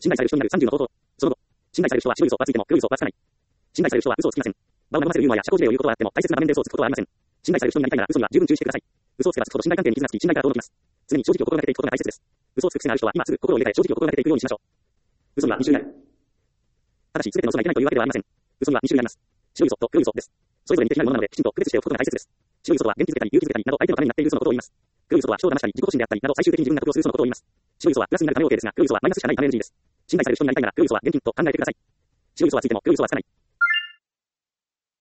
信頼される人になる30の方法。その後、信頼される人は白い嘘はついても黒い嘘はつかない。信頼される人は嘘をつきません。場を和ませるユーモアや社交辞令を言うことはあっても大切な場面で嘘をつくことはありません。信頼される人になりたいなら嘘には十分注意してください。嘘をつけばつくほど信頼関係に傷がつき信頼から遠のきます。常に正直を心がけていくことが大切です。嘘をつく癖がある人は今すぐ心を入れ替え正直を心がけていくようにしましょう。嘘には2種類ある。ただし全ての嘘がいけないというわけではありません。嘘には2種類あります。白い嘘と黒い嘘です。それぞれ似て非なるものなのできちんと区別しておくことが大切です。白い嘘とは元気づけたり勇気づけたりなど相手のためになっている嘘のことを言います。黒い嘘とは人を騙したり自己保身であったりなど最終的に自分が得をする嘘のことを言います。白い嘘はプラスになるため OK ですが黒い嘘はマイナスしかないため NG です。信頼される人になりたいなら黒い嘘は現金と考えてください。白い嘘はついても黒い嘘はつかない。